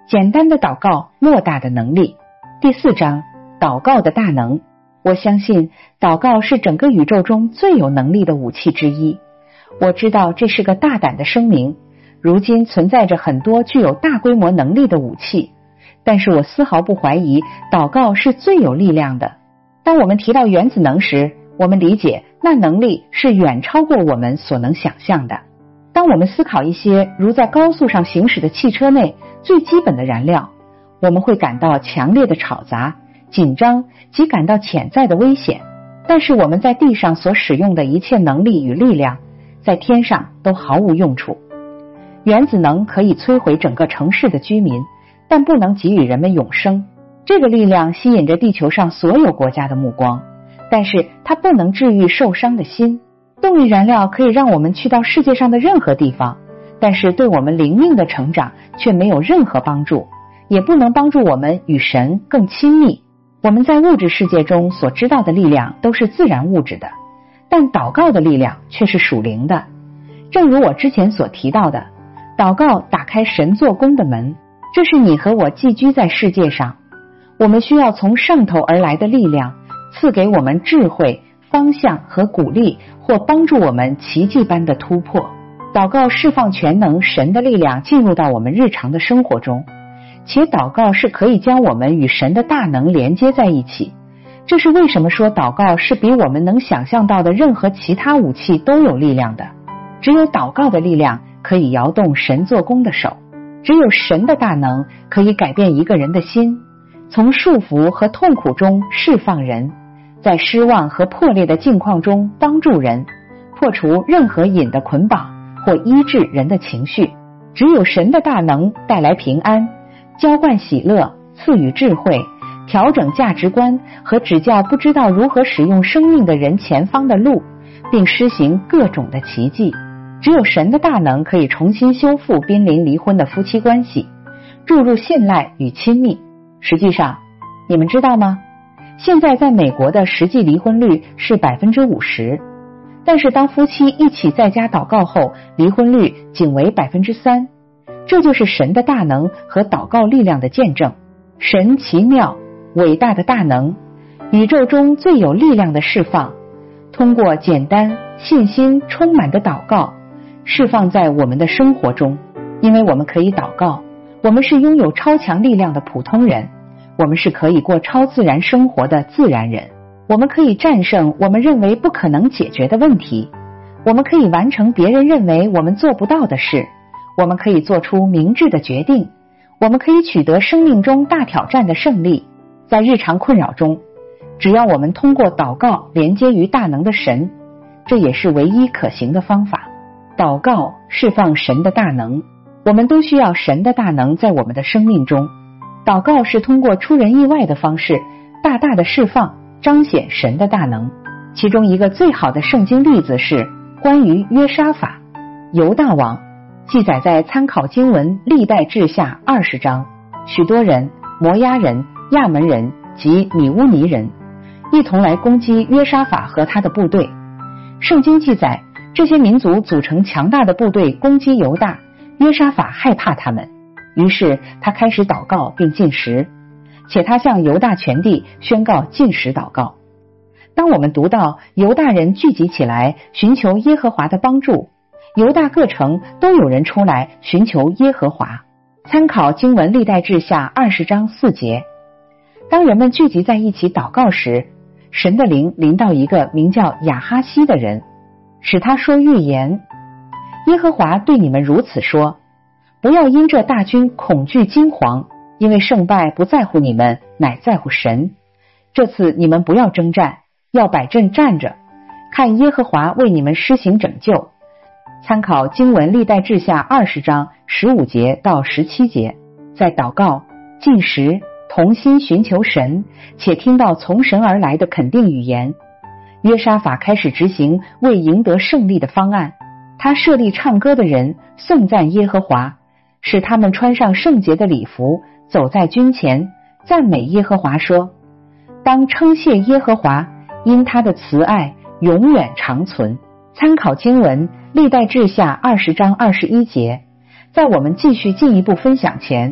简单的祷告，莫大的能力。第4章，祷告的大能。我相信祷告是整个宇宙中最有能力的武器之一。我知道这是个大胆的声明，如今存在着很多具有大规模能力的武器，但是我丝毫不怀疑祷告是最有力量的。当我们提到原子能时，我们理解那能力是远超过我们所能想象的。当我们思考一些如在高速上行驶的汽车内最基本的燃料，我们会感到强烈的吵杂、紧张及感到潜在的危险。但是我们在地上所使用的一切能力与力量，在天上都毫无用处。原子能可以摧毁整个城市的居民，但不能给予人们永生。这个力量吸引着地球上所有国家的目光，但是它不能治愈受伤的心。动力燃料可以让我们去到世界上的任何地方，但是对我们灵命的成长却没有任何帮助，也不能帮助我们与神更亲密。我们在物质世界中所知道的力量都是自然物质的，但祷告的力量却是属灵的。正如我之前所提到的，祷告打开神做工的门，这是你和我寄居在世界上。我们需要从上头而来的力量，赐给我们智慧、方向和鼓励，或帮助我们奇迹般的突破。祷告释放全能神的力量进入到我们日常的生活中，且祷告是可以将我们与神的大能连接在一起。这是为什么说祷告是比我们能想象到的任何其他武器都有力量的。只有祷告的力量可以摇动神做工的手，只有神的大能可以改变一个人的心，从束缚和痛苦中释放人，在失望和破裂的境况中帮助人，破除任何瘾的捆绑，或医治人的情绪。只有神的大能带来平安，浇灌喜乐，赐予智慧，调整价值观和指教不知道如何使用生命的人前方的路，并施行各种的奇迹。只有神的大能可以重新修复濒临离婚的夫妻关系，注入信赖与亲密。实际上，你们知道吗？现在在美国的实际离婚率是 50%， 但是当夫妻一起在家祷告后，离婚率仅为 3%。 这就是神的大能和祷告力量的见证。神奇妙伟大的大能，宇宙中最有力量的释放，通过简单信心充满的祷告释放在我们的生活中。因为我们可以祷告，我们是拥有超强力量的普通人，我们是可以过超自然生活的自然人，我们可以战胜我们认为不可能解决的问题，我们可以完成别人认为我们做不到的事，我们可以做出明智的决定，我们可以取得生命中大挑战的胜利。在日常困扰中，只要我们通过祷告连接于大能的神，这也是唯一可行的方法。祷告释放神的大能，我们都需要神的大能在我们的生命中。祷告是通过出人意外的方式大大的释放彰显神的大能。其中一个最好的圣经例子是关于约沙法，犹大王，记载在参考经文历代志下20章。许多人，摩押人、亚门人及米乌尼人一同来攻击约沙法和他的部队。圣经记载，这些民族组成强大的部队攻击犹大，约沙法害怕他们，于是他开始祷告并禁食，且他向犹大全地宣告禁食祷告。当我们读到犹大人聚集起来寻求耶和华的帮助，犹大各城都有人出来寻求耶和华。参考经文历代志下20章4节。当人们聚集在一起祷告时，神的灵临到一个名叫亚哈西的人，使他说预言。耶和华对你们如此说，不要因这大军恐惧惊惶，因为胜败不在乎你们，乃在乎神。这次你们不要征战，要摆阵站着，看耶和华为你们施行拯救。参考经文历代志下20章15节到17节。在祷告、禁食、同心寻求神，且听到从神而来的肯定语言，约沙法开始执行为赢得胜利的方案。他设立唱歌的人颂赞耶和华，使他们穿上圣洁的礼服，走在军前，赞美耶和华说，当称谢耶和华，因他的慈爱永远长存。参考经文历代志下20章21节。在我们继续进一步分享前，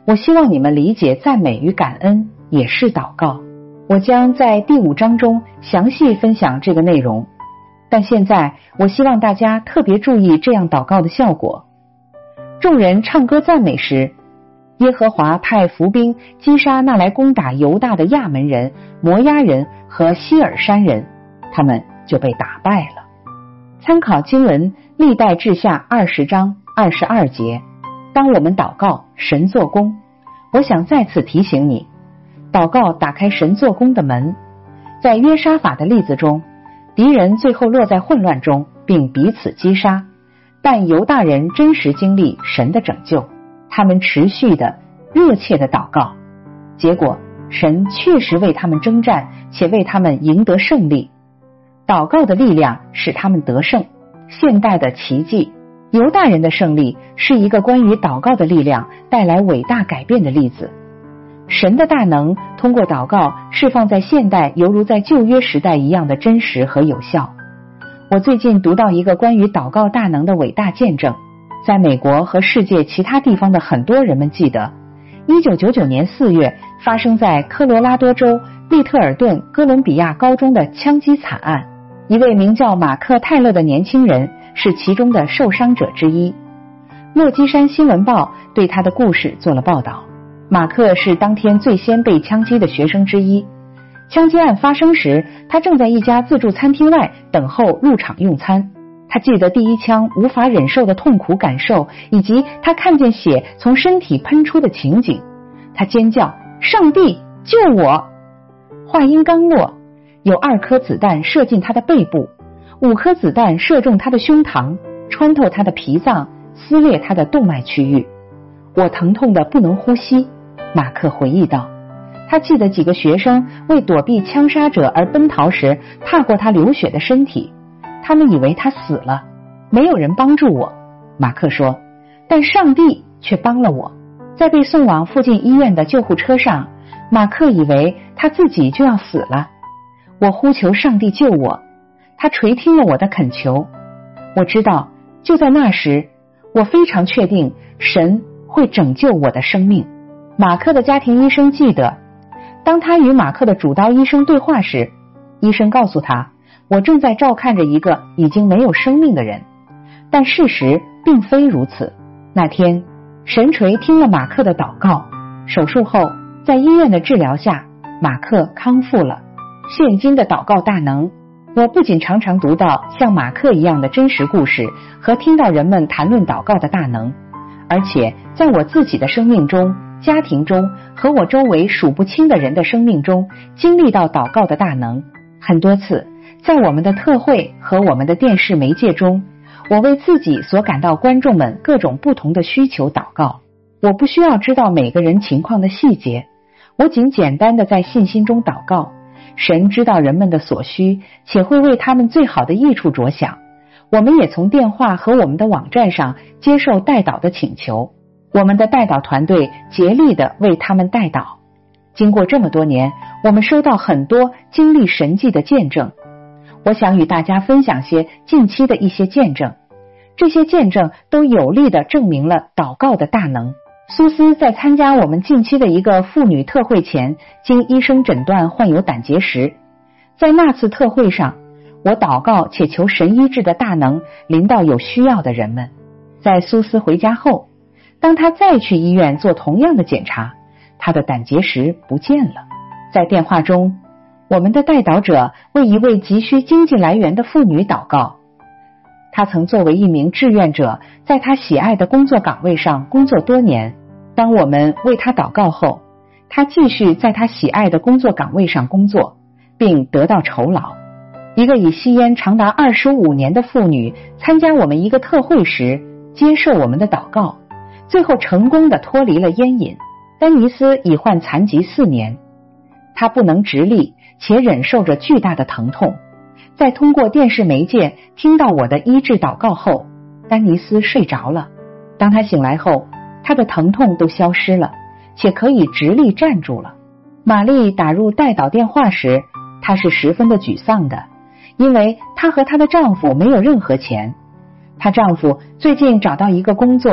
我希望你们理解赞美与感恩也是祷告。我将在第5章中详细分享这个内容，但现在我希望大家特别注意这样祷告的效果。众人唱歌赞美时，耶和华派伏兵击杀那来攻打犹大的亚门人、摩押人和希尔山人，他们就被打败了。参考经文历代志下20章22节。当我们祷告，神做工。我想再次提醒你，祷告打开神做工的门。在约沙法的例子中，敌人最后落在混乱中，并彼此击杀，但犹大人真实经历神的拯救，他们持续的热切的祷告，结果神确实为他们征战，且为他们赢得胜利。祷告的力量使他们得胜。现代的奇迹，犹大人的胜利是一个关于祷告的力量带来伟大改变的例子。神的大能通过祷告释放在现代犹如在旧约时代一样的真实和有效。我最近读到一个关于祷告大能的伟大见证，在美国和世界其他地方的很多人们记得1999年4月发生在科罗拉多州利特尔顿哥伦比亚高中的枪击惨案。一位名叫马克·泰勒的年轻人是其中的受伤者之一。洛基山新闻报对他的故事做了报道。马克是当天最先被枪击的学生之一。枪击案发生时，他正在一家自助餐厅外等候入场用餐。他记得第一枪无法忍受的痛苦感受，以及他看见血从身体喷出的情景。他尖叫：上帝，救我！话音刚落，有2颗子弹射进他的背部，5颗子弹射中他的胸膛，穿透他的脾脏，撕裂他的动脉区域。我疼痛的不能呼吸，马克回忆道。他记得几个学生为躲避枪杀者而奔逃时踏过他流血的身体，他们以为他死了。没有人帮助我，马克说，但上帝却帮了我。在被送往附近医院的救护车上，马克以为他自己就要死了。我呼求上帝救我，他垂听了我的恳求。我知道就在那时，我非常确定神会拯救我的生命。马克的家庭医生记得，当他与马克的主刀医生对话时，医生告诉他，我正在照看着一个已经没有生命的人。但事实并非如此。那天神垂听了马克的祷告，手术后在医院的治疗下，马克康复了。现今的祷告大能，我不仅常常读到像马克一样的真实故事和听到人们谈论祷告的大能，而且在我自己的生命中、家庭中和我周围数不清的人的生命中经历到祷告的大能。很多次在我们的特会和我们的电视媒介中，我为自己所感到观众们各种不同的需求祷告。我不需要知道每个人情况的细节，我仅简单的在信心中祷告。神知道人们的所需，且会为他们最好的益处着想。我们也从电话和我们的网站上接受代祷的请求，我们的代祷团队竭力的为他们代祷。经过这么多年，我们收到很多经历神迹的见证。我想与大家分享些近期的一些见证，这些见证都有力的证明了祷告的大能。苏斯在参加我们近期的一个妇女特会前，经医生诊断患有胆结石。在那次特会上，我祷告且求神医治的大能临到有需要的人们。在苏斯回家后，当他再去医院做同样的检查，他的胆结石不见了。在电话中，我们的代祷者为一位急需经济来源的妇女祷告。他曾作为一名志愿者，在他喜爱的工作岗位上工作多年。当我们为他祷告后，他继续在他喜爱的工作岗位上工作，并得到酬劳。一个已吸烟长达25年的妇女参加我们一个特会时，接受我们的祷告，最后成功地脱离了烟瘾。丹尼斯已患残疾4年，他不能直立，且忍受着巨大的疼痛。在通过电视媒介听到我的医治祷告后，丹尼斯睡着了。当他醒来后，他的疼痛都消失了，且可以直立站住了。玛丽打入代祷电话时，她是十分的沮丧的，因为她和她的丈夫没有任何钱。她丈夫最近找到一个工作，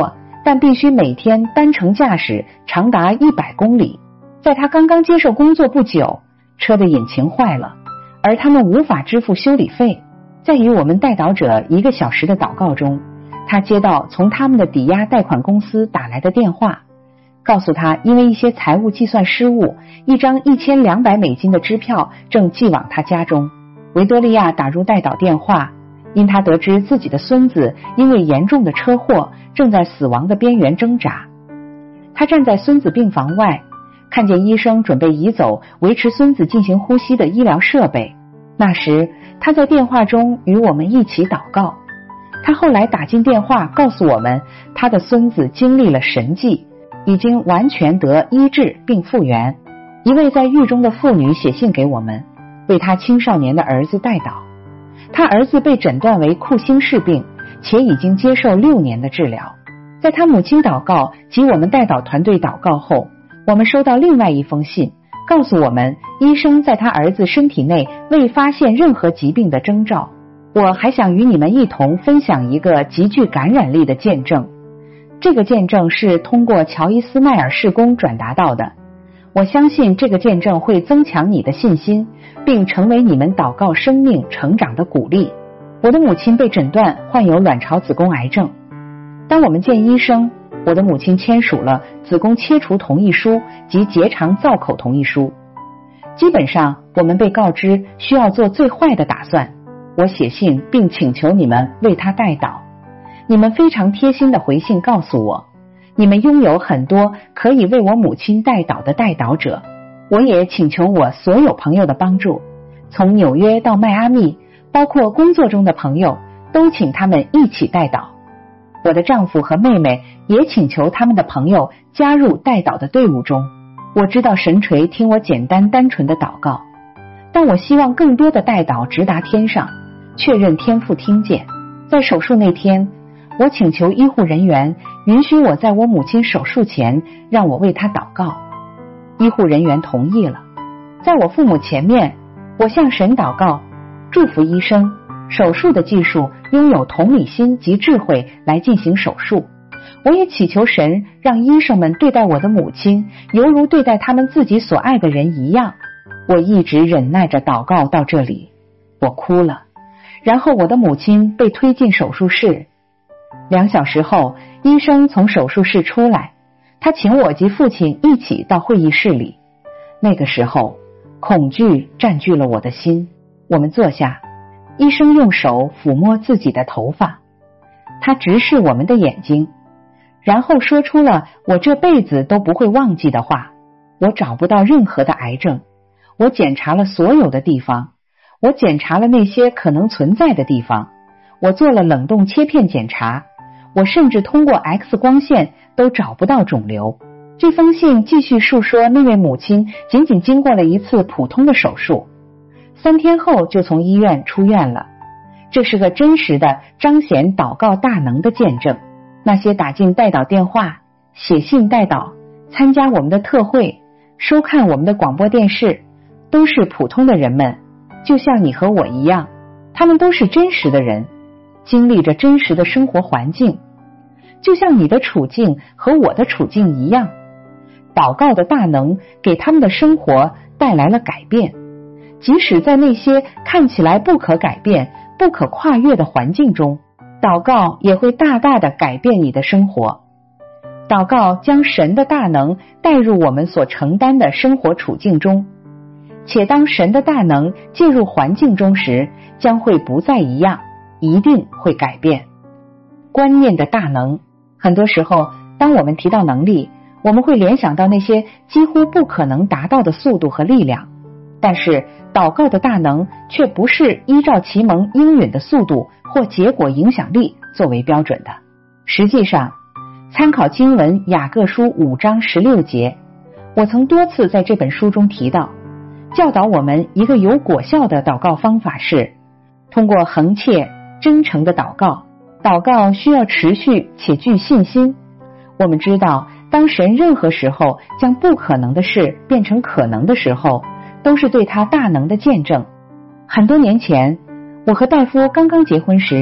但必须每天单程驾驶长达100公里。在他刚刚接受工作不久，车的引擎坏了，而他们无法支付修理费。在与我们代祷者1个小时的祷告中，他接到从他们的抵押贷款公司打来的电话，告诉他因为一些财务计算失误，一张$1200美金的支票正寄往他家中。维多利亚打入代祷电话，因他得知自己的孙子因为严重的车祸正在死亡的边缘挣扎。他站在孙子病房外，看见医生准备移走维持孙子进行呼吸的医疗设备。那时他在电话中与我们一起祷告。他后来打进电话告诉我们，他的孙子经历了神迹，已经完全得医治并复原。一位在狱中的妇女写信给我们，为他青少年的儿子代祷。他儿子被诊断为库欣氏病，且已经接受6年的治疗。在他母亲祷告及我们代祷团队祷告后，我们收到另外一封信，告诉我们医生在他儿子身体内未发现任何疾病的征兆。我还想与你们一同分享一个极具感染力的见证。这个见证是通过乔伊斯迈尔事工转达到的。我相信这个见证会增强你的信心，并成为你们祷告生命成长的鼓励。我的母亲被诊断患有卵巢子宫癌症。当我们见医生，我的母亲签署了子宫切除同意书及结肠造口同意书。基本上我们被告知需要做最坏的打算。我写信并请求你们为她代祷。你们非常贴心的回信告诉我，你们拥有很多可以为我母亲代祷的代祷者。我也请求我所有朋友的帮助，从纽约到迈阿密，包括工作中的朋友，都请他们一起代祷。我的丈夫和妹妹也请求他们的朋友加入代祷的队伍中。我知道神垂听我简单单纯的祷告，但我希望更多的代祷直达天上，确认天父听见。在手术那天，我请求医护人员允许我在我母亲手术前让我为她祷告。医护人员同意了。在我父母前面，我向神祷告，祝福医生，手术的技术拥有同理心及智慧来进行手术。我也祈求神让医生们对待我的母亲犹如对待他们自己所爱的人一样。我一直忍耐着祷告到这里，我哭了。然后我的母亲被推进手术室。2小时后，医生从手术室出来，他请我及父亲一起到会议室里。那个时候，恐惧占据了我的心。我们坐下，医生用手抚摸自己的头发，他直视我们的眼睛，然后说出了我这辈子都不会忘记的话：我找不到任何的癌症，我检查了所有的地方，我检查了那些可能存在的地方，我做了冷冻切片检查，我甚至通过 X 光线都找不到肿瘤。这封信继续述说那位母亲仅仅经过了一次普通的手术，3天后就从医院出院了。这是个真实的彰显祷告大能的见证。那些打进代祷电话、写信代祷、参加我们的特会、收看我们的广播电视，都是普通的人们，就像你和我一样，他们都是真实的人，经历着真实的生活环境，就像你的处境和我的处境一样。祷告的大能给他们的生活带来了改变，即使在那些看起来不可改变、不可跨越的环境中，祷告也会大大的改变你的生活。祷告将神的大能带入我们所承担的生活处境中，且当神的大能介入环境中时，将会不再一样，一定会改变。观念的大能，很多时候当我们提到能力，我们会联想到那些几乎不可能达到的速度和力量，但是祷告的大能却不是依照其蒙应允的速度或结果影响力作为标准的。实际上，参考经文雅各书5章16节，我曾多次在这本书中提到，教导我们一个有果效的祷告方法是通过恒切真诚的祷告。祷告需要持续且具信心。我们知道，当神任何时候将不可能的事变成可能的时候，都是对他大能的见证。很多年前，我和戴夫刚刚结婚时，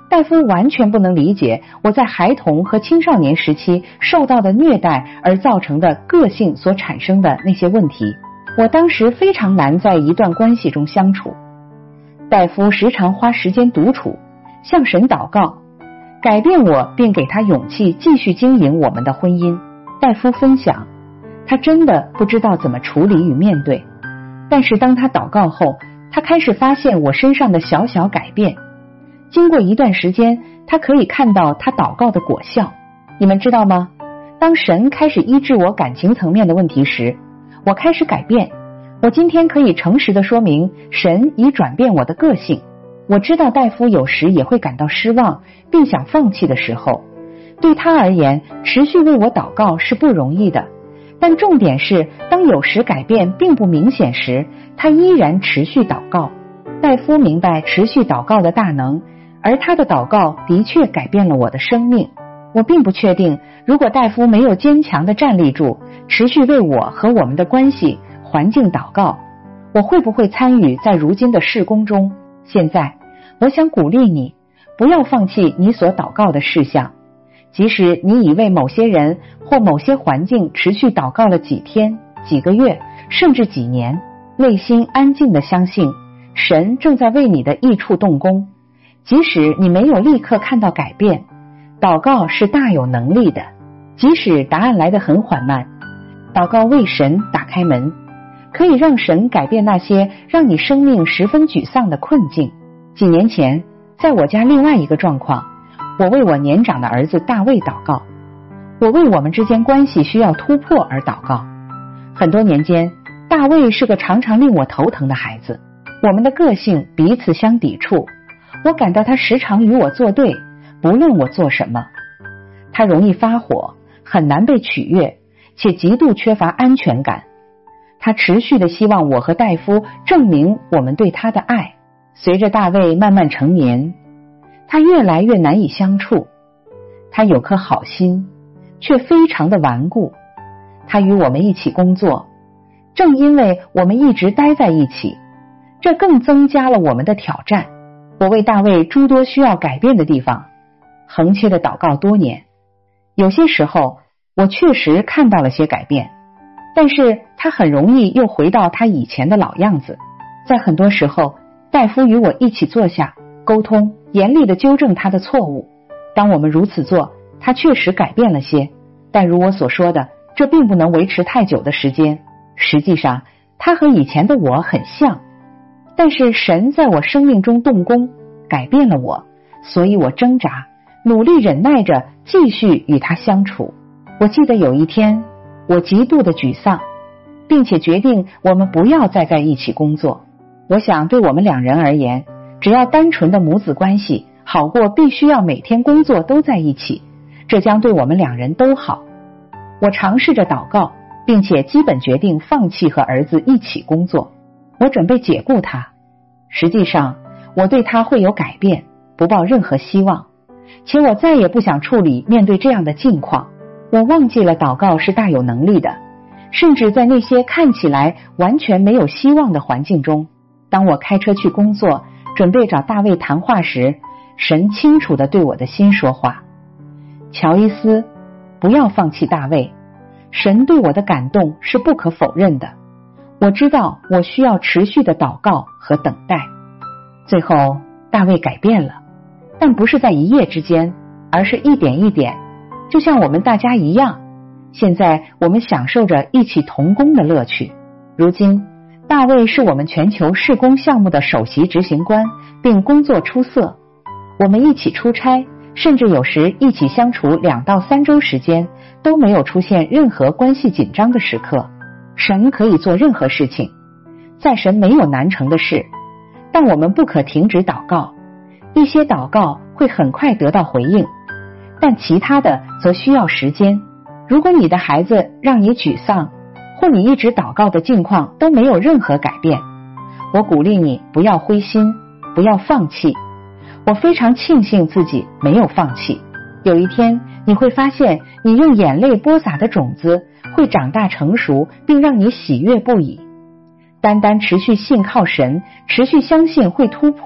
戴夫完全不能理解我在孩童和青少年时期受到的虐待而造成的个性所产生的那些问题。我当时非常难在一段关系中相处。戴夫时常花时间独处，向神祷告，改变我并给他勇气继续经营我们的婚姻。戴夫分享，他真的不知道怎么处理与面对，但是当他祷告后，他开始发现我身上的小小改变。经过一段时间，他可以看到他祷告的果效。你们知道吗？当神开始医治我感情层面的问题时，我开始改变。我今天可以诚实地说明，神已转变我的个性。我知道戴夫有时也会感到失望，并想放弃的时候。对他而言，持续为我祷告是不容易的，但重点是，当有时改变并不明显时，他依然持续祷告。戴夫明白持续祷告的大能，而他的祷告的确改变了我的生命。我并不确定，如果戴夫没有坚强地站立住，持续为我和我们的关系环境祷告，我会不会参与在如今的事工中。现在我想鼓励你，不要放弃你所祷告的事项，即使你已为某些人或某些环境持续祷告了几天、几个月，甚至几年，内心安静地相信神正在为你的益处动工。即使你没有立刻看到改变，祷告是大有能力的。即使答案来得很缓慢，祷告为神打开门，可以让神改变那些让你生命十分沮丧的困境。几年前，在我家另外一个状况，我为我年长的儿子大卫祷告，我为我们之间关系需要突破而祷告。很多年间，大卫是个常常令我头疼的孩子，我们的个性彼此相抵触，我感到他时常与我作对，不论我做什么。他容易发火，很难被取悦，且极度缺乏安全感。他持续地希望我和戴夫证明我们对他的爱。随着大卫慢慢成年，他越来越难以相处。他有颗好心，却非常的顽固。他与我们一起工作，正因为我们一直待在一起，这更增加了我们的挑战。我为大卫诸多需要改变的地方横切的祷告多年。有些时候我确实看到了些改变，但是他很容易又回到他以前的老样子。在很多时候，戴夫与我一起坐下沟通，严厉地纠正他的错误。当我们如此做，他确实改变了些，但如我所说的，这并不能维持太久的时间。实际上，他和以前的我很像，但是神在我生命中动工，改变了我，所以我挣扎，努力忍耐着继续与他相处。我记得有一天，我极度的沮丧，并且决定我们不要再在一起工作。我想对我们两人而言，只要单纯的母子关系好过必须要每天工作都在一起，这将对我们两人都好。我尝试着祷告，并且基本决定放弃和儿子一起工作。我准备解雇他，实际上我对他会有改变，不抱任何希望，且我再也不想处理面对这样的境况。我忘记了祷告是大有能力的，甚至在那些看起来完全没有希望的环境中，当我开车去工作，准备找大卫谈话时，神清楚地对我的心说话。乔伊斯，不要放弃大卫，神对我的感动是不可否认的。我知道我需要持续的祷告和等待。最后，大卫改变了，但不是在一夜之间，而是一点一点，就像我们大家一样。现在我们享受着一起同工的乐趣。如今，大卫是我们全球事工项目的首席执行官，并工作出色。我们一起出差，甚至有时一起相处2到3周时间，都没有出现任何关系紧张的时刻。神可以做任何事情，在神没有难成的事，但我们不可停止祷告。一些祷告会很快得到回应，但其他的则需要时间。如果你的孩子让你沮丧，或你一直祷告的境况都没有任何改变，我鼓励你不要灰心，不要放弃。我非常庆幸自己没有放弃。有一天你会发现，你用眼泪播撒的种子会长大成熟，并让你喜悦不已。单单持续信靠神，持续相信会突破，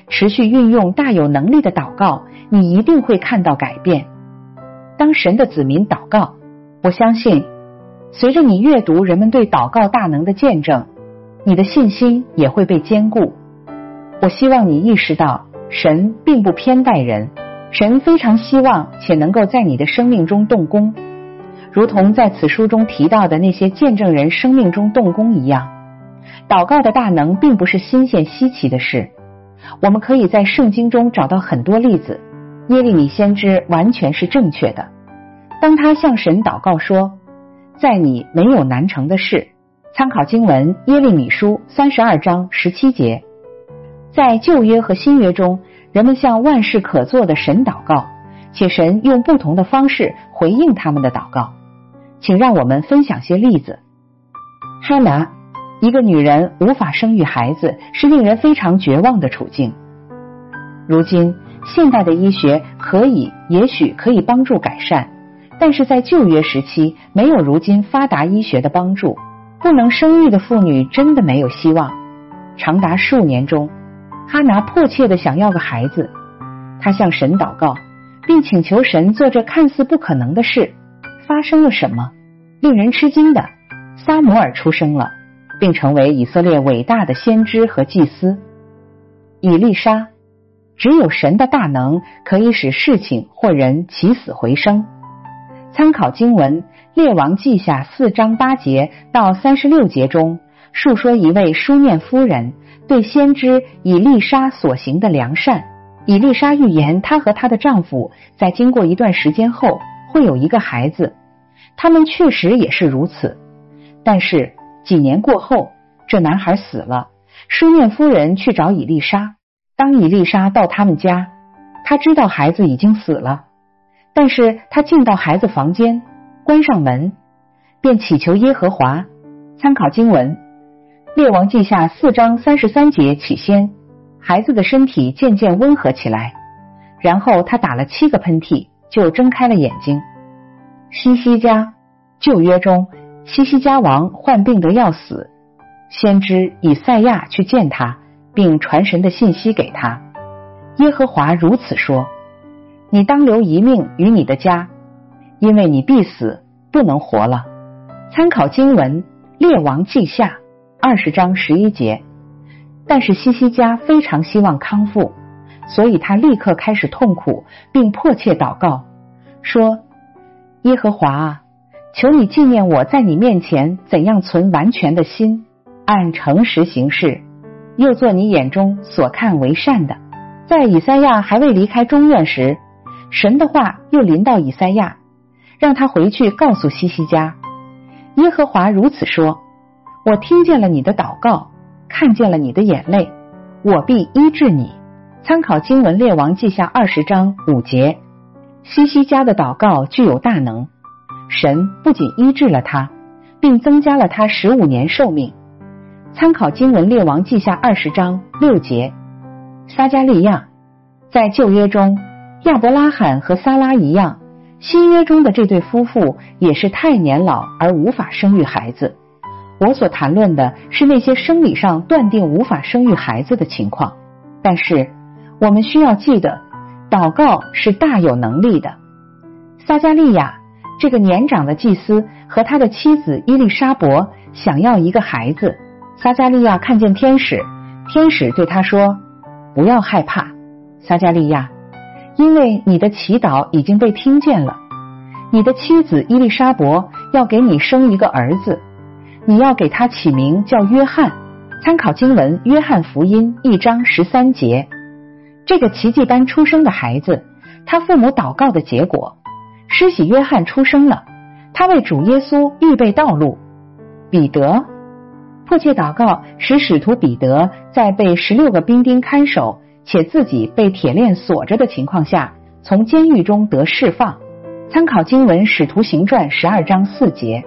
持续运用大有能力的祷告，你一定会看到改变。当神的子民祷告，我相信随着你阅读人们对祷告大能的见证，你的信心也会被坚固。我希望你意识到，神并不偏待人，神非常希望且能够在你的生命中动工，如同在此书中提到的那些见证人生命中动工一样。祷告的大能并不是新鲜稀奇的事，我们可以在圣经中找到很多例子。耶利米先知完全是正确的，当他向神祷告说，在你没有难成的事，参考经文耶利米书32章17节。在旧约和新约中，人们向万事可做的神祷告，且神用不同的方式回应他们的祷告。请让我们分享些例子。哈拿，一个女人无法生育孩子，是令人非常绝望的处境。如今现代的医学也许可以帮助改善，但是在旧约时期没有如今发达医学的帮助，不能生育的妇女真的没有希望。长达数年中，哈拿迫切地想要个孩子，她向神祷告，并请求神做这看似不可能的事。发生了什么？令人吃惊的，撒母耳出生了，并成为以色列伟大的先知和祭司。以利沙，只有神的大能可以使事情或人起死回生。参考经文列王记下4章8节到36节中，述说一位书念夫人对先知以利沙所行的良善。以利沙预言她和她的丈夫在经过一段时间后会有一个孩子，他们确实也是如此。但是几年过后，这男孩死了，书念夫人去找以利沙。当以利沙到他们家，他知道孩子已经死了，但是他进到孩子房间，关上门，便祈求耶和华。参考经文列王记下4章33节起先，孩子的身体渐渐温和起来，然后他打了7个喷嚏，就睁开了眼睛。西西家，旧约中西西家王患病得要死，先知以赛亚去见他，并传神的信息给他。耶和华如此说，你当留一命于你的家，因为你必死，不能活了。参考经文列王记下20章11节。但是西西家非常希望康复，所以他立刻开始痛苦，并迫切祷告说，耶和华啊，求你纪念我在你面前怎样存完全的心，按诚实行事，又做你眼中所看为善的。在以赛亚还未离开中院时，神的话又临到以赛亚，让他回去告诉西西家，耶和华如此说，我听见了你的祷告，看见了你的眼泪，我必医治你。参考经文列王记下20章5节。西西家的祷告具有大能，神不仅医治了他，并增加了他15年寿命。参考经文列王记下20章6节。撒迦利亚，在旧约中亚伯拉罕和撒拉一样，新约中的这对夫妇也是太年老而无法生育孩子。我所谈论的是那些生理上断定无法生育孩子的情况，但是我们需要记得，祷告是大有能力的。撒迦利亚这个年长的祭司和他的妻子伊丽莎伯想要一个孩子。撒迦利亚看见天使，天使对他说，不要害怕，撒迦利亚，因为你的祈祷已经被听见了。你的妻子伊丽莎伯要给你生一个儿子，你要给他起名叫约翰。参考经文约翰福音1章13节。这个奇迹般出生的孩子，他父母祷告的结果，施洗约翰出生了，他为主耶稣预备道路。彼得迫切祷告使使徒彼得在被16个兵丁看守且自己被铁链锁着的情况下，从监狱中得释放。参考经文使徒行传12章4节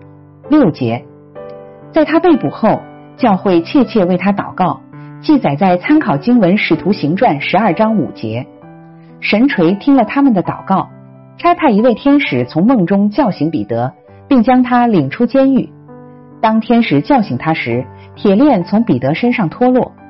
6节。在他被捕后，教会切切为他祷告，记载在参考经文使徒行传12章5节。神垂听了他们的祷告，差派一位天使从梦中叫醒彼得，并将他领出监狱。当天使叫醒他时，铁链从彼得身上脱落，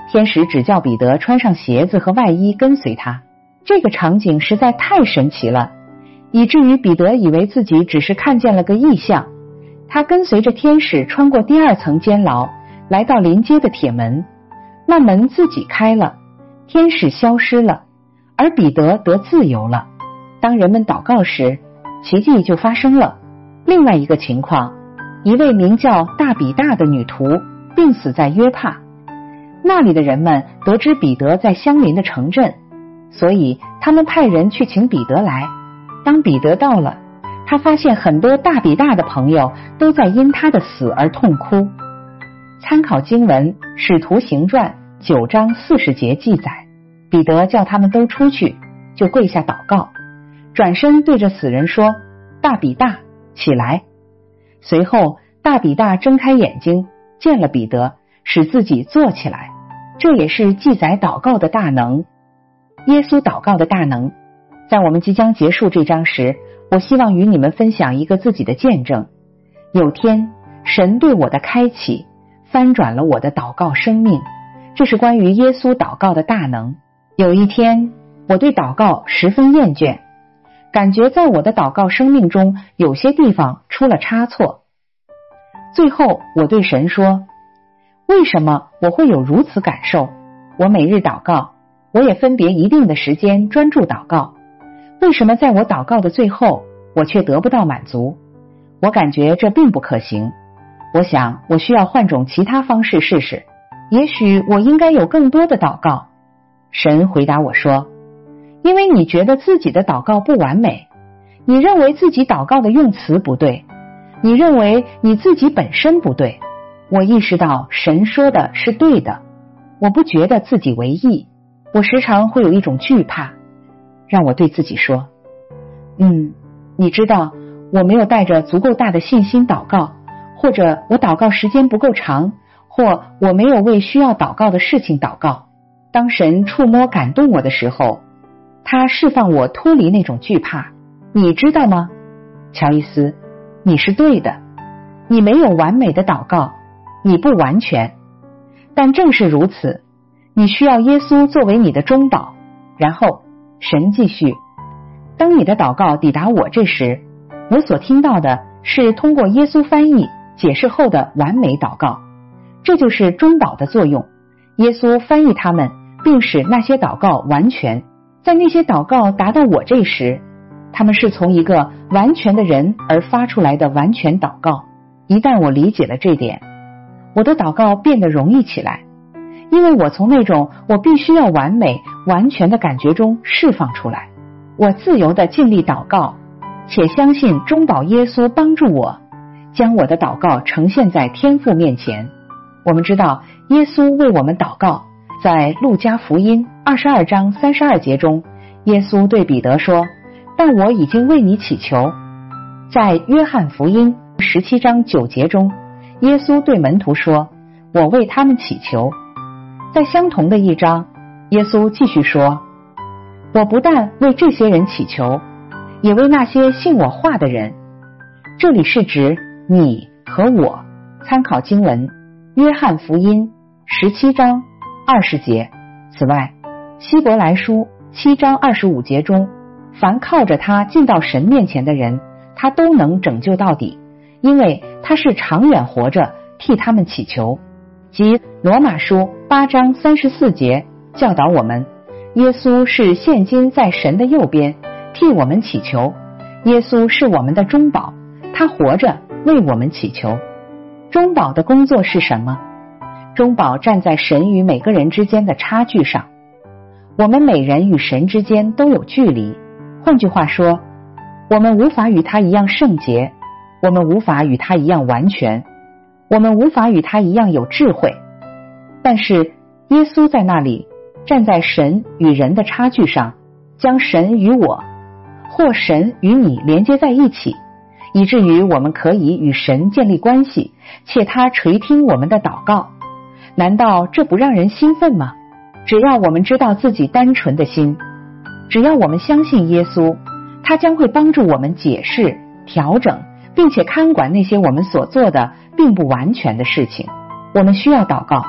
天使只叫彼得穿上鞋子和外衣跟随他。这个场景实在太神奇了，以至于彼得以为自己只是看见了个异象。他跟随着天使穿过第二层监牢，来到临街的铁门，那门自己开了，天使消失了，而彼得得自由了。当人们祷告时，奇迹就发生了。另外一个情况，一位名叫大比大的女徒病死在约帕，那里的人们得知彼得在相邻的城镇，所以他们派人去请彼得来。当彼得到了，他发现很多大比大的朋友都在因他的死而痛哭。参考经文《使徒行传》9章40节记载，彼得叫他们都出去，就跪下祷告，转身对着死人说：大比大，起来。随后大比大睁开眼睛，见了彼得，使自己坐起来。这也是记载祷告的大能，耶稣祷告的大能。在我们即将结束这章时，我希望与你们分享一个自己的见证。有天，神对我的开启翻转了我的祷告生命，这是关于耶稣祷告的大能。有一天，我对祷告十分厌倦，感觉在我的祷告生命中有些地方出了差错。最后我对神说，为什么我会有如此感受？我每日祷告，我也分别一定的时间专注祷告，为什么在我祷告的最后，我却得不到满足？我感觉这并不可行。我想我需要换种其他方式试试，也许我应该有更多的祷告。神回答我说，因为你觉得自己的祷告不完美，你认为自己祷告的用词不对，你认为你自己本身不对。我意识到神说的是对的，我不觉得自己为义，我时常会有一种惧怕，让我对自己说，你知道我没有带着足够大的信心祷告，或者我祷告时间不够长，或我没有为需要祷告的事情祷告。当神触摸感动我的时候，他释放我脱离那种惧怕。你知道吗，乔伊斯，你是对的，你没有完美的祷告，你不完全，但正是如此，你需要耶稣作为你的中保。然后神继续，当你的祷告抵达我这时，我所听到的是通过耶稣翻译解释后的完美祷告，这就是中保的作用。耶稣翻译他们，并使那些祷告完全。在那些祷告达到我这时，他们是从一个完全的人而发出来的完全祷告。一旦我理解了这点，我的祷告变得容易起来，因为我从那种我必须要完美完全的感觉中释放出来。我自由地尽力祷告，且相信中保耶稣帮助我将我的祷告呈现在天父面前。我们知道耶稣为我们祷告，在路加福音22章32节中，耶稣对彼得说，但我已经为你祈求。在约翰福音17章9节中，耶稣对门徒说，我为他们祈求。在相同的一章，耶稣继续说，我不但为这些人祈求，也为那些信我话的人。这里是指你和我。参考经文约翰福音17章20节。此外，希伯来书7章25节中，凡靠着他进到神面前的人，他都能拯救到底，因为他是长远活着替他们祈求。即罗马书8章34节教导我们，耶稣是现今在神的右边替我们祈求，耶稣是我们的中保，他活着为我们祈求。中保的工作是什么？中保站在神与每个人之间的差距上。我们每人与神之间都有距离，换句话说，我们无法与他一样圣洁，我们无法与他一样完全，我们无法与他一样有智慧。但是耶稣在那里，站在神与人的差距上，将神与我或神与你连接在一起，以至于我们可以与神建立关系，且他垂听我们的祷告。难道这不让人兴奋吗？只要我们知道自己单纯的心，只要我们相信耶稣，他将会帮助我们解释、调整，并且看管那些我们所做的并不完全的事情。我们需要祷告，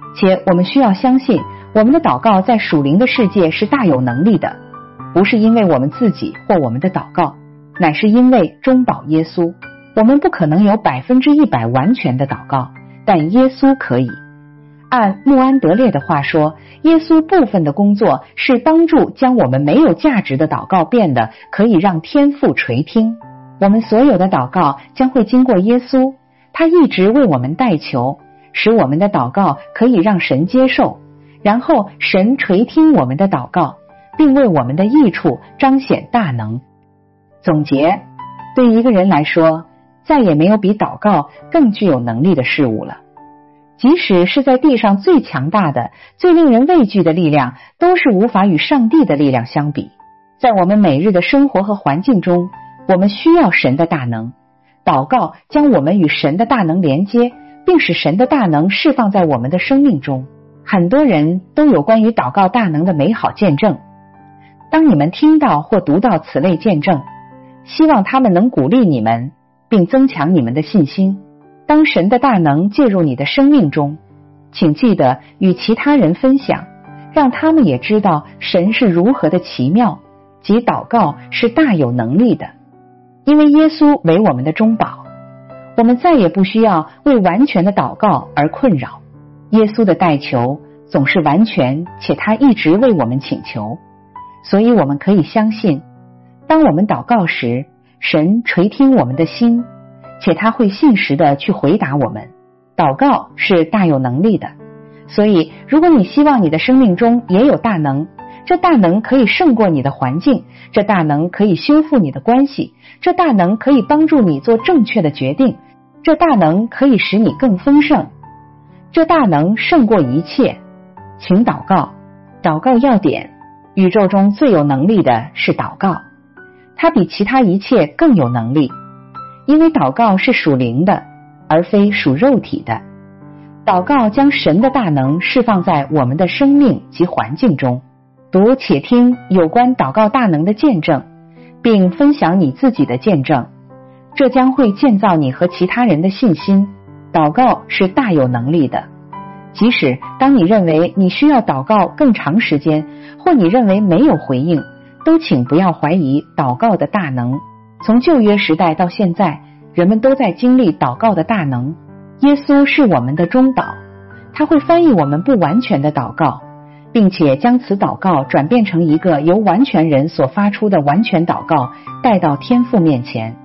且我们需要相信，我们的祷告在属灵的世界是大有能力的，不是因为我们自己或我们的祷告，乃是因为中保耶稣。我们不可能有100%完全的祷告，但耶稣可以。按穆安德烈的话说，耶稣部分的工作是帮助将我们没有价值的祷告变得可以让天父垂听。我们所有的祷告将会经过耶稣，他一直为我们代求，使我们的祷告可以让神接受，然后神垂听我们的祷告，并为我们的益处彰显大能。总结，对一个人来说，再也没有比祷告更具有能力的事物了。即使是在地上最强大的、最令人畏惧的力量，都是无法与上帝的力量相比。在我们每日的生活和环境中，我们需要神的大能。祷告将我们与神的大能连接，并使神的大能释放在我们的生命中。很多人都有关于祷告大能的美好见证。当你们听到或读到此类见证，希望他们能鼓励你们，并增强你们的信心。当神的大能介入你的生命中，请记得与其他人分享，让他们也知道神是如何的奇妙，即祷告是大有能力的。因为耶稣为我们的中保，我们再也不需要为完全的祷告而困扰。耶稣的代求总是完全，且他一直为我们请求，所以我们可以相信，当我们祷告时，神垂听我们的心，且他会信实的去回答我们。祷告是大有能力的，所以如果你希望你的生命中也有大能，这大能可以胜过你的环境，这大能可以修复你的关系，这大能可以帮助你做正确的决定，这大能可以使你更丰盛，这大能胜过一切。请祷告。祷告要点：宇宙中最有能力的是祷告，它比其他一切更有能力，因为祷告是属灵的，而非属肉体的。祷告将神的大能释放在我们的生命及环境中。读且听有关祷告大能的见证，并分享你自己的见证，这将会建造你和其他人的信心。祷告是大有能力的，即使当你认为你需要祷告更长时间，或你认为没有回应，都请不要怀疑祷告的大能。从旧约时代到现在，人们都在经历祷告的大能。耶稣是我们的中保，他会翻译我们不完全的祷告，并且将此祷告转变成一个由完全人所发出的完全祷告，带到天父面前。